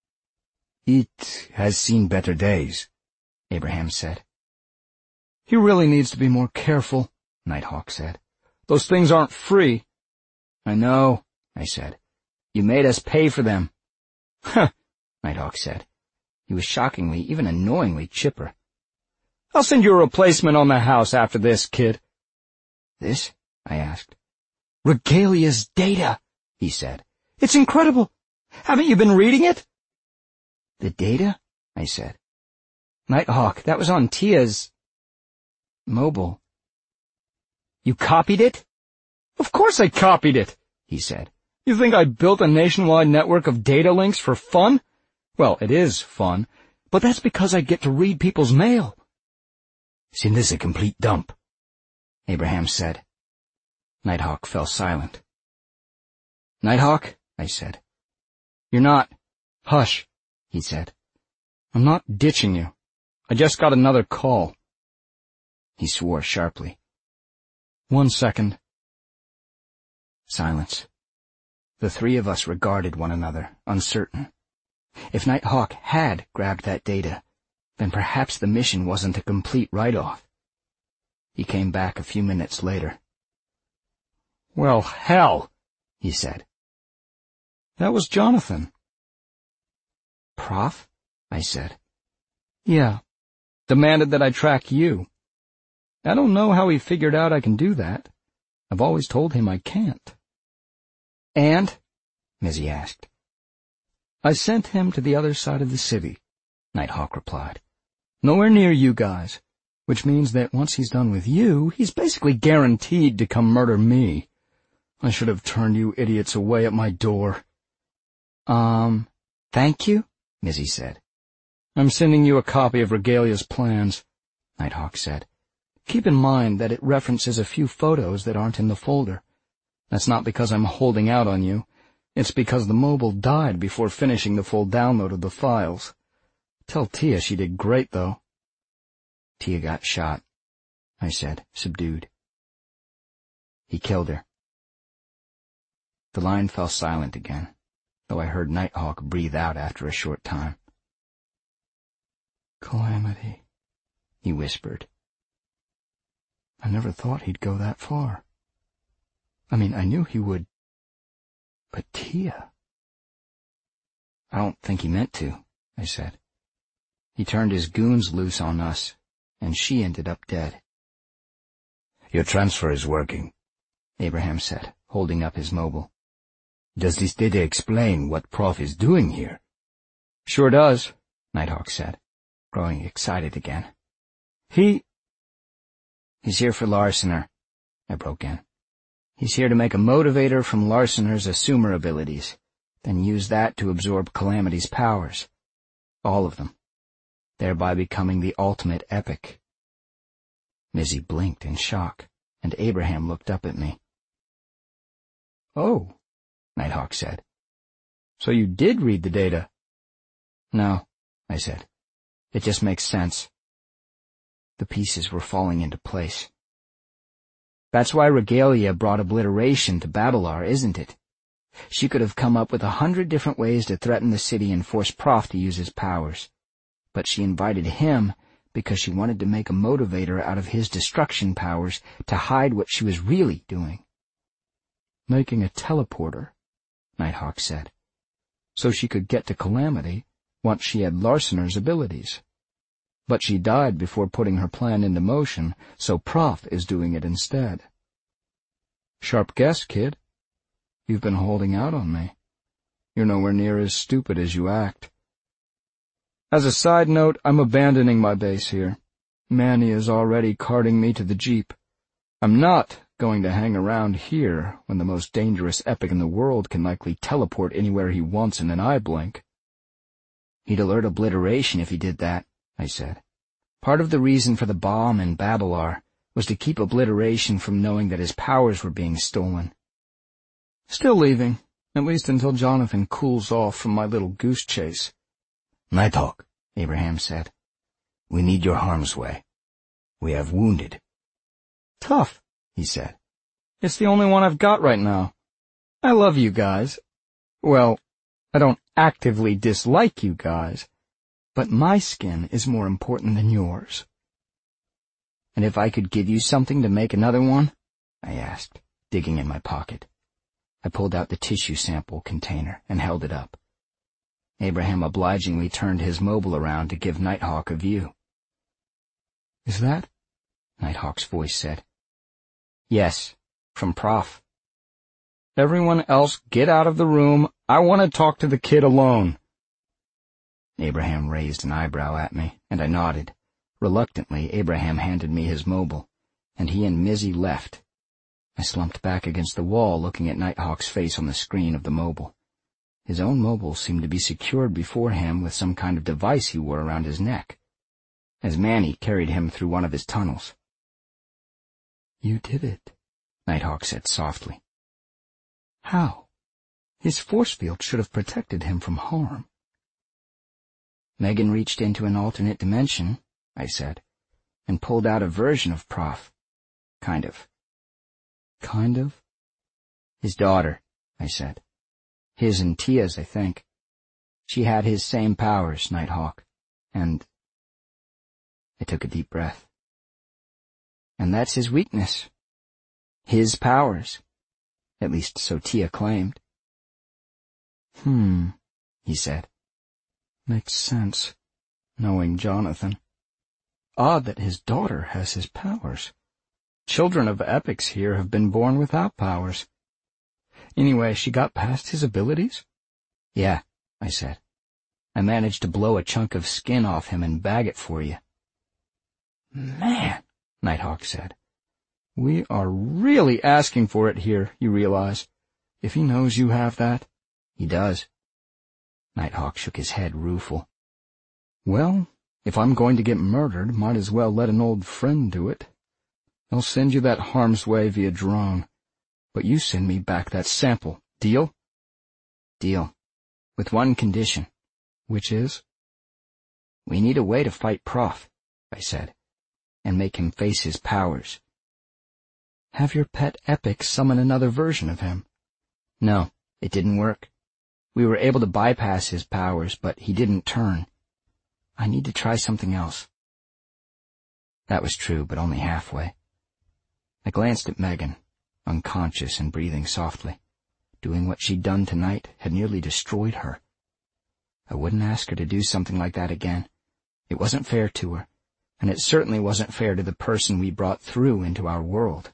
[SPEAKER 1] It has seen better days, Abraham said.
[SPEAKER 2] He really needs to be more careful, Nighthawk said. Those things aren't free. I know, I said. You made us pay for them. Huh, Nighthawk said. He was shockingly, even annoyingly chipper. I'll send you a replacement on the house after this, kid. This? I asked. Regalia's data, he said. It's incredible. Haven't you been reading it? The data? I said. Nighthawk, that was on Tia's mobile. You copied it? Of course I copied it, he said. You think I built a nationwide network of data links for fun? Well, it is fun, but that's because I get to read people's mail.
[SPEAKER 1] Isn't this a complete dump?
[SPEAKER 2] Abraham said. Nighthawk fell silent. Nighthawk, I said. You're not. Hush, he said. I'm not ditching you. I just got another call. He swore sharply. 1 second. Silence. The three of us regarded one another, uncertain. If Nighthawk had grabbed that data, then perhaps the mission wasn't a complete write-off. He came back a few minutes later. Well, hell, he said. That was Jonathan. Prof? I said. Yeah. Demanded that I track you. I don't know how he figured out I can do that. I've always told him I can't. And? Mizzy asked. I sent him to the other side of the city, Nighthawk replied. Nowhere near you guys, which means that once he's done with you, he's basically guaranteed to come murder me. I should have turned you idiots away at my door. Thank you, Mizzy said. I'm sending you a copy of Regalia's plans, Nighthawk said. Keep in mind that it references a few photos that aren't in the folder. That's not because I'm holding out on you. It's because the mobile died before finishing the full download of the files. Tell Tia she did great, though. Tia got shot, I said, subdued. He killed her. The line fell silent again, though I heard Nighthawk breathe out after a short time. Calamity, he whispered. I never thought he'd go that far. I mean, I knew he would, but Tia... I don't think he meant to, I said. He turned his goons loose on us, and she ended up dead. Your transfer is working, Abraham said, holding up his mobile. Does this data explain what Prof is doing here? Sure does, Nighthawk said, growing excited again. He's here for Larsener, I broke in. He's here to make a motivator from Larsener's assumer abilities, then use that to absorb Calamity's powers. All of them, thereby becoming the ultimate epic. Mizzy blinked in shock, and Abraham looked up at me. Oh, Nighthawk said. So you did read the data? No, I said. It just makes sense. The pieces were falling into place. That's why Regalia brought obliteration to Babalar, isn't it? She could have come up with 100 different ways to threaten the city and force Prof to use his powers. But she invited him because she wanted to make a motivator out of his destruction powers to hide what she was really doing. Making a teleporter, Nighthawk said, so she could get to Calamity once she had Larsener's abilities. But she died before putting her plan into motion, so Prof is doing it instead. Sharp guess, kid. You've been holding out on me. You're nowhere near as stupid as you act. As a side note, I'm abandoning my base here. Manny is already carting me to the jeep. I'm not going to hang around here when the most dangerous epic in the world can likely teleport anywhere he wants in an eye blink. He'd alert obliteration if he did that, I said. Part of the reason for the bomb in Babalar was to keep obliteration from knowing that his powers were being stolen. Still leaving, at least until Jonathan cools off from my little goose chase. Nighthawk, Abraham said. We need your harm's way. We have wounded. Tough, he said. It's the only one I've got right now. I love you guys. Well, I don't actively dislike you guys, but my skin is more important than yours. And if I could give you something to make another one? I asked, digging in my pocket. I pulled out the tissue sample container and held it up. Abraham obligingly turned his mobile around to give Nighthawk a view. Is that? Nighthawk's voice said. Yes, from Prof. Everyone else get out of the room. I want to talk to the kid alone. Abraham raised an eyebrow at me, and I nodded. Reluctantly, Abraham handed me his mobile, and he and Mizzy left. I slumped back against the wall, looking at Nighthawk's face on the screen of the mobile. His own mobile seemed to be secured before him with some kind of device he wore around his neck, as Manny carried him through one of his tunnels. You did it, Nighthawk said softly. How? His force field should have protected him from harm. Megan reached into an alternate dimension, I said, and pulled out a version of Prof. Kind of. Kind of? His daughter, I said. His and Tia's, I think. She had his same powers, Nighthawk, and... I took a deep breath. And that's his weakness. His powers. At least so Tia claimed. He said. Makes sense, knowing Jonathan. Odd that his daughter has his powers. Children of epics here have been born without powers. Anyway, she got past his abilities? Yeah, I said. I managed to blow a chunk of skin off him and bag it for you. Man, Nighthawk said. We are really asking for it here, you realize. If he knows you have that, he does. Nighthawk shook his head rueful. Well, if I'm going to get murdered, might as well let an old friend do it. I'll send you that harm's way via drone, but you send me back that sample. Deal? Deal. With one condition. Which is? We need a way to fight Prof, I said. and make him face his powers. Have your pet epic summon another version of him. No, it didn't work. We were able to bypass his powers, but he didn't turn. I need to try something else. That was true, but only halfway. I glanced at Megan, unconscious and breathing softly. Doing what she'd done tonight had nearly destroyed her. I wouldn't ask her to do something like that again. It wasn't fair to her, and it certainly wasn't fair to the person we brought through into our world.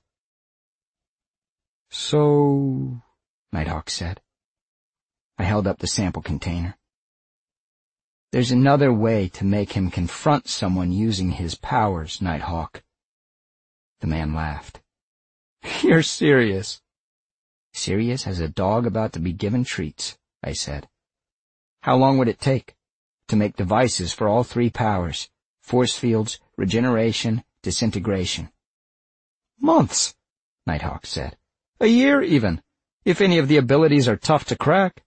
[SPEAKER 2] So, Nighthawk said. I held up the sample container. There's another way to make him confront someone using his powers, Nighthawk. The man laughed. You're serious. Serious as a dog about to be given treats, I said. How long would it take to make devices for all three powers, force fields, regeneration, disintegration? Months, Nighthawk said. A year even, if any of the abilities are tough to crack.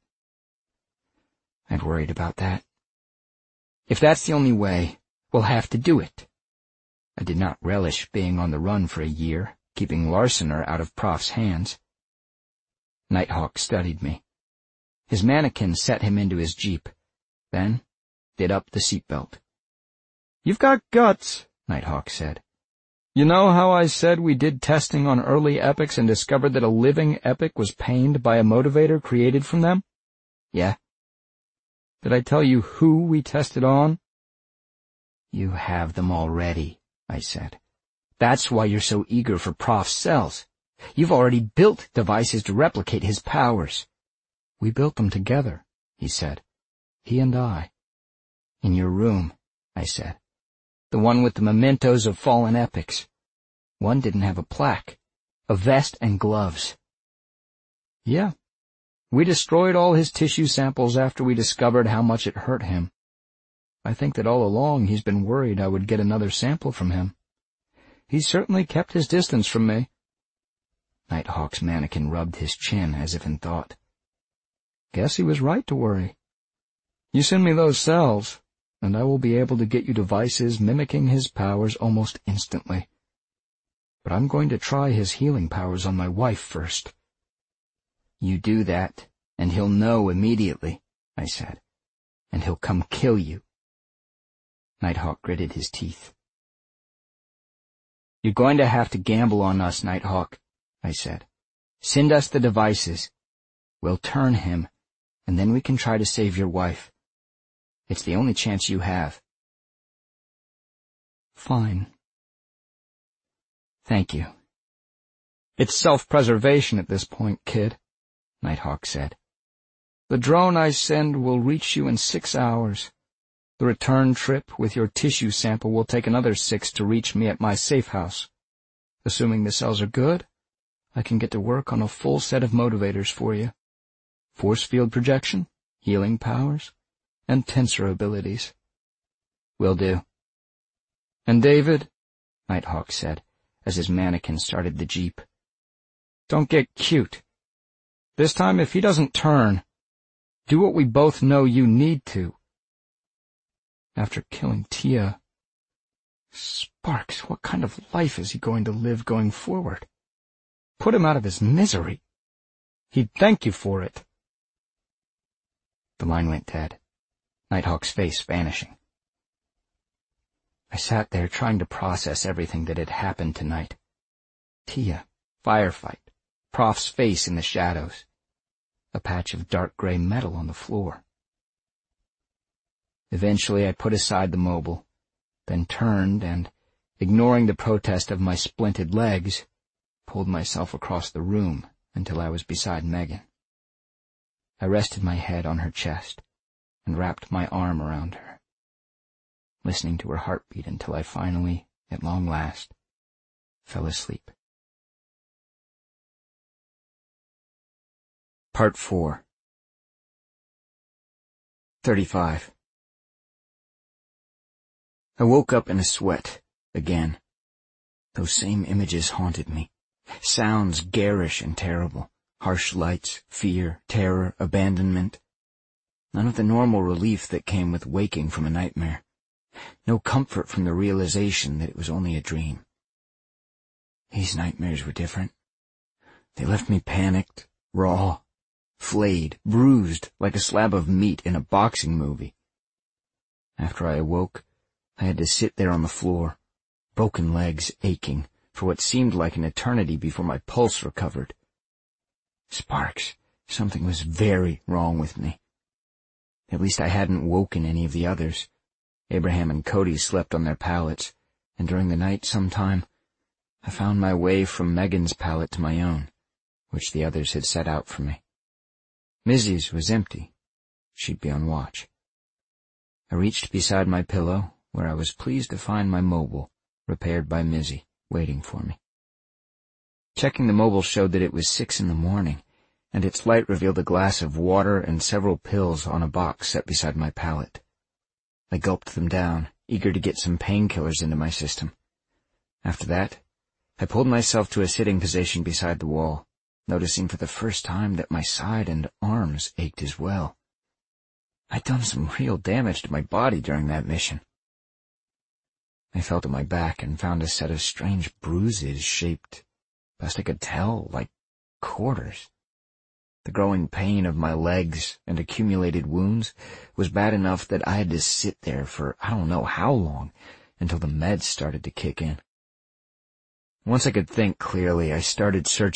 [SPEAKER 2] I'd worried about that. If that's the only way, we'll have to do it. I did not relish being on the run for a year, keeping Larsener out of Prof's hands. Nighthawk studied me. His mannequin set him into his jeep, then did up the seatbelt. You've got guts, Nighthawk said. You know how I said we did testing on early epics and discovered that a living epic was pained by a motivator created from them? Yeah. Did I tell you who we tested on? You have them already, I said. That's why you're so eager for Prof's cells. You've already built devices to replicate his powers. We built them together, he said. He and I. In your room, I said. The one with the mementos of fallen epics. One didn't have a plaque, a vest and gloves. Yeah. We destroyed all his tissue samples after we discovered how much it hurt him. I think that all along he's been worried I would get another sample from him. He certainly kept his distance from me. Nighthawk's mannequin rubbed his chin as if in thought. Guess he was right to worry. You send me those cells, and I will be able to get you devices mimicking his powers almost instantly. But I'm going to try his healing powers on my wife first. You do that, and he'll know immediately, I said, and he'll come kill you. Nighthawk gritted his teeth. You're going to have to gamble on us, Nighthawk, I said. Send us the devices. We'll turn him, and then we can try to save your wife. It's the only chance you have. Fine. Thank you. It's self-preservation at this point, kid, Nighthawk said. The drone I send will reach you in 6 hours. The return trip with your tissue sample will take another 6 to reach me at my safe house. Assuming the cells are good, I can get to work on a full set of motivators for you. Force field projection, healing powers, and tensor abilities. Will do. And David, Nighthawk said, as his mannequin started the jeep. Don't get cute. This time, if he doesn't turn, do what we both know you need to. After killing Tia, Sparks, what kind of life is he going to live going forward? Put him out of his misery. He'd thank you for it. The line went dead, Nighthawk's face vanishing. I sat there trying to process everything that had happened tonight. Tia, firefight, Prof's face in the shadows, a patch of dark gray metal on the floor. Eventually I put aside the mobile, then turned and, ignoring the protest of my splinted legs, pulled myself across the room until I was beside Megan. I rested my head on her chest and wrapped my arm around her, listening to her heartbeat until I finally, at long last, fell asleep. Part 4. 35. I woke up in a sweat, again. Those same images haunted me. Sounds garish and terrible. Harsh lights, fear, terror, abandonment. None of the normal relief that came with waking from a nightmare. no comfort from the realization that it was only a dream. These nightmares were different. They left me panicked, raw, flayed, bruised like a slab of meat in a boxing movie. After I awoke, I had to sit there on the floor, broken legs aching, for what seemed like an eternity before my pulse recovered. Sparks, something was very wrong with me. At least I hadn't woken any of the others. Abraham and Cody slept on their pallets, and during the night sometime, I found my way from Megan's pallet to my own, which the others had set out for me. Missy's was empty. She'd be on watch. I reached beside my pillow, where I was pleased to find my mobile, repaired by Missy, waiting for me. Checking the mobile showed that it was 6 a.m, and its light revealed a glass of water and several pills on a box set beside my pallet. I gulped them down, eager to get some painkillers into my system. After that, I pulled myself to a sitting position beside the wall, noticing for the first time that my side and arms ached as well. I'd done some real damage to my body during that mission. I felt at my back and found a set of strange bruises shaped, best I could tell, like quarters. The growing pain of my legs and accumulated wounds was bad enough that I had to sit there for I don't know how long until the meds started to kick in. Once I could think clearly, I started searching